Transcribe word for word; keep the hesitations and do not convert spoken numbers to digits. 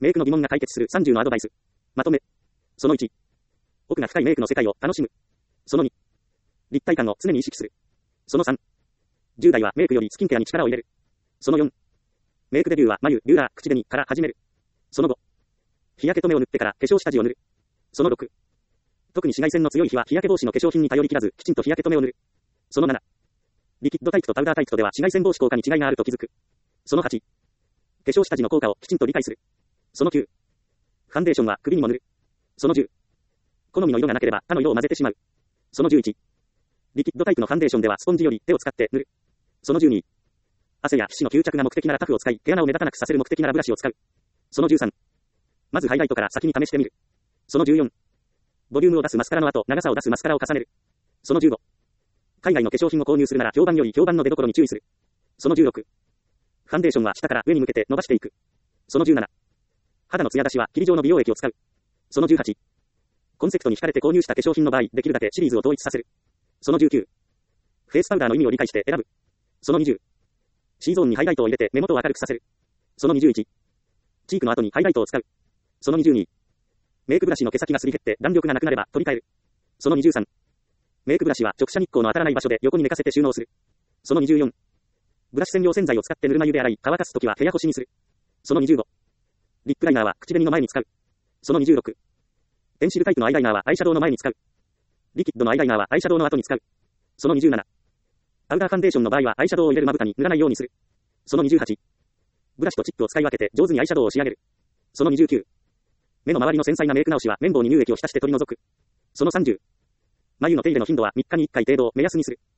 メイクの疑問が解決するさんじゅうのアドバイス。まとめ。そのいち。奥が深いメイクの世界を楽しむ。そのに。立体感を常に意識する。そのさん。じゅう代はメイクよりスキンケアに力を入れる。そのよん。メイクデビューは眉、ビューラー、口紅から始める。そのご。日焼け止めを塗ってから化粧下地を塗る。そのろく。特に紫外線の強い日は日焼け防止の化粧品に頼り切らず、きちんと日焼け止めを塗る。そのなな。リキッドタイプとパウダータイプとでは紫外線防止効果に違いがあると気づく。そのはち。化粧下地の効果をきちんと理解する。そのきゅう。ファンデーションは首にも塗る。そのじゅう。好みの色がなければ他の色を混ぜてしまう。そのじゅういち。リキッドタイプのファンデーションではスポンジより手を使って塗る。そのじゅうに。汗や皮脂の吸着が目的ならタフを使い、毛穴を目立たなくさせる目的ならブラシを使う。そのじゅうさん。まずハイライトから先に試してみる。そのじゅうよん。ボリュームを出すマスカラの後、長さを出すマスカラを重ねる。そのじゅうご。海外の化粧品を購入するなら評判より評判の出所に注意する。そのじゅうろく。ファンデーションは下から上に向けて伸ばしていく。そのじゅうなな。肌のツヤ出しは霧状の美容液を使う。そのじゅうはち。コンセプトに惹かれて購入した化粧品の場合、できるだけシリーズを統一させる。そのじゅうきゅう。フェイスパウダーの意味を理解して選ぶ。そのにじゅう。C ゾーンにハイライトを入れて目元を明るくさせる。そのにじゅういち。チークの後にハイライトを使う。そのにじゅうに。メイクブラシの毛先がすり減って弾力がなくなれば取り替える。そのにじゅうさん。メイクブラシは直射日光の当たらない場所で横に寝かせて収納する。そのにじゅうよん。ブラシ専用洗剤を使ってぬるま湯で洗い、乾かすときは部屋干しにする。そのにじゅうご。リップライナーは口紅の前に使う。そのにじゅうろく。ペンシルタイプのアイライナーはアイシャドウの前に使う。リキッドのアイライナーはアイシャドウの後に使う。そのにじゅうなな。パウダーファンデーションの場合はアイシャドウを入れるまぶたに塗らないようにする。そのにじゅうはち。ブラシとチップを使い分けて上手にアイシャドウを仕上げる。そのにじゅうきゅう。目の周りの繊細なメイク直しは綿棒に乳液を浸して取り除く。そのさんじゅう。眉の手入れの頻度はみっかにいっかい程度を目安にする。